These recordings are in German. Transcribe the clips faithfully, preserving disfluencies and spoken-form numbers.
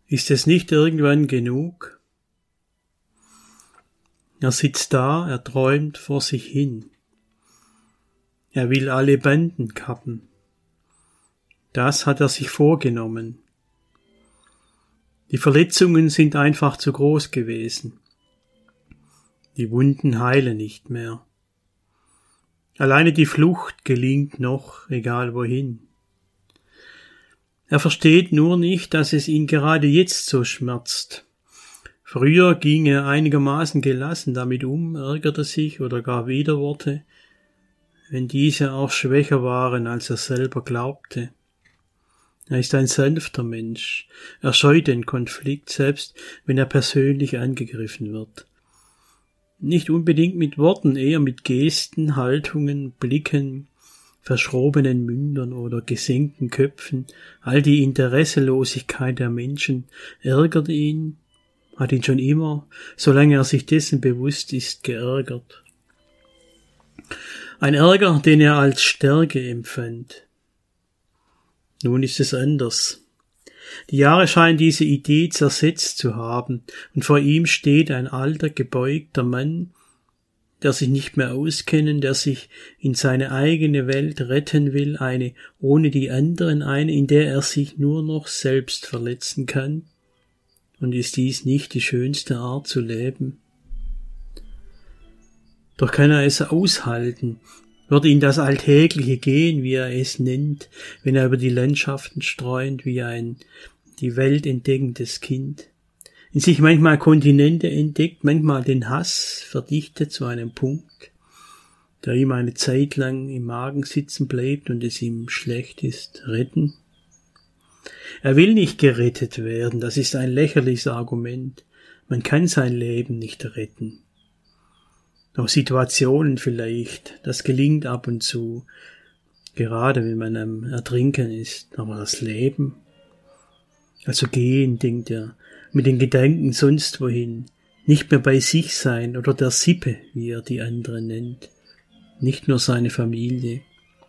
Ist es nicht irgendwann genug? Er sitzt da, er träumt vor sich hin. Er will alle Banden kappen. Das hat er sich vorgenommen. Die Verletzungen sind einfach zu groß gewesen. Die Wunden heilen nicht mehr. Alleine die Flucht gelingt noch, egal wohin. Er versteht nur nicht, dass es ihn gerade jetzt so schmerzt. Früher ging er einigermaßen gelassen damit um, ärgerte sich oder gar Widerworte, wenn diese auch schwächer waren, als er selber glaubte. Er ist ein sanfter Mensch. Er scheut den Konflikt, selbst wenn er persönlich angegriffen wird. Nicht unbedingt mit Worten, eher mit Gesten, Haltungen, Blicken, verschrobenen Mündern oder gesenkten Köpfen. All die Interesselosigkeit der Menschen ärgert ihn, hat ihn schon immer, solange er sich dessen bewusst ist, geärgert. Ein Ärger, den er als Stärke empfand. Nun ist es anders. Die Jahre scheinen diese Idee zersetzt zu haben, und vor ihm steht ein alter, gebeugter Mann, der sich nicht mehr auskennen, der sich in seine eigene Welt retten will, eine ohne die anderen, eine, in der er sich nur noch selbst verletzen kann. Und ist dies nicht die schönste Art zu leben? Doch kann er es aushalten, wird ihn das Alltägliche gehen, wie er es nennt, wenn er über die Landschaften streunt, wie ein die Welt entdeckendes Kind, in sich manchmal Kontinente entdeckt, manchmal den Hass verdichtet zu einem Punkt, der ihm eine Zeit lang im Magen sitzen bleibt und es ihm schlecht ist, retten? Er will nicht gerettet werden, das ist ein lächerliches Argument. Man kann sein Leben nicht retten. Auch Situationen vielleicht, das gelingt ab und zu, gerade wenn man am Ertrinken ist, aber das Leben, also gehen, denkt er, mit den Gedanken sonst wohin, nicht mehr bei sich sein oder der Sippe, wie er die anderen nennt, nicht nur seine Familie.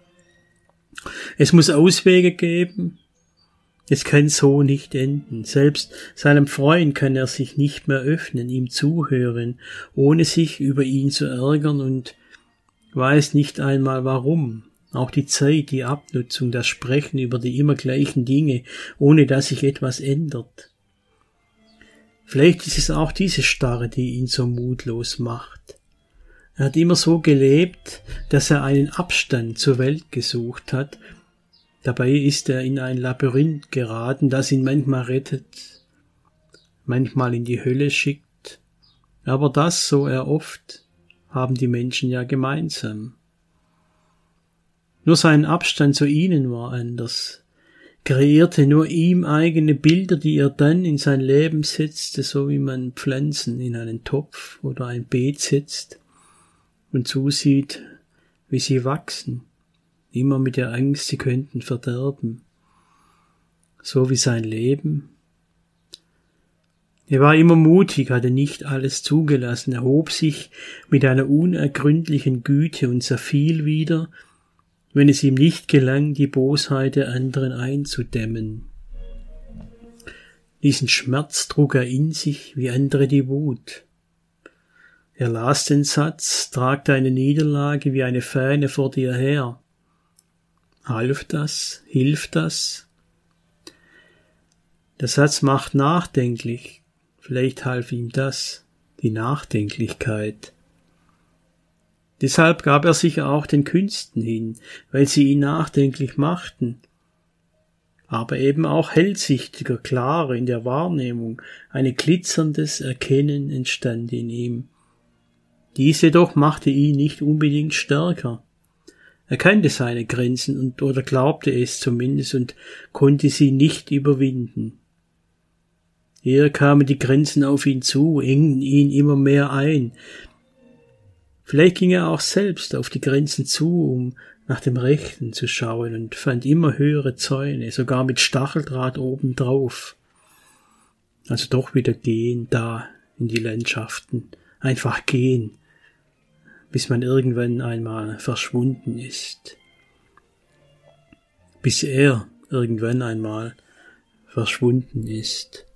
Es muss Auswege geben, es kann so nicht enden. Selbst seinem Freund kann er sich nicht mehr öffnen, ihm zuhören, ohne sich über ihn zu ärgern und weiß nicht einmal warum. Auch die Zeit, die Abnutzung, das Sprechen über die immer gleichen Dinge, ohne dass sich etwas ändert. Vielleicht ist es auch diese Starre, die ihn so mutlos macht. Er hat immer so gelebt, dass er einen Abstand zur Welt gesucht hat. Dabei ist er in ein Labyrinth geraten, das ihn manchmal rettet, manchmal in die Hölle schickt. Aber das, so er oft, haben die Menschen ja gemeinsam. Nur sein Abstand zu ihnen war anders, kreierte nur ihm eigene Bilder, die er dann in sein Leben setzte, so wie man Pflanzen in einen Topf oder ein Beet setzt und zusieht, wie sie wachsen, immer mit der Angst, sie könnten verderben, so wie sein Leben. Er war immer mutig, hatte nicht alles zugelassen, erhob sich mit einer unergründlichen Güte und zerfiel wieder, wenn es ihm nicht gelang, die Bosheit der anderen einzudämmen. Diesen Schmerz trug er in sich, wie andere die Wut. Er las den Satz, trag deine Niederlage wie eine Fähne vor dir her. Half das? Hilft das? Der Satz macht nachdenklich. Vielleicht half ihm das, die Nachdenklichkeit. Deshalb gab er sich auch den Künsten hin, weil sie ihn nachdenklich machten, aber eben auch hellsichtiger, klarer in der Wahrnehmung, ein glitzerndes Erkennen entstand in ihm. Dies jedoch machte ihn nicht unbedingt stärker. Er kannte seine Grenzen und oder glaubte es zumindest und konnte sie nicht überwinden. Eher kamen die Grenzen auf ihn zu, engten ihn immer mehr ein. Vielleicht ging er auch selbst auf die Grenzen zu, um nach dem Rechten zu schauen und fand immer höhere Zäune, sogar mit Stacheldraht obendrauf. Also doch wieder gehen, da in die Landschaften, einfach gehen, bis man irgendwann einmal verschwunden ist. Bis er irgendwann einmal verschwunden ist.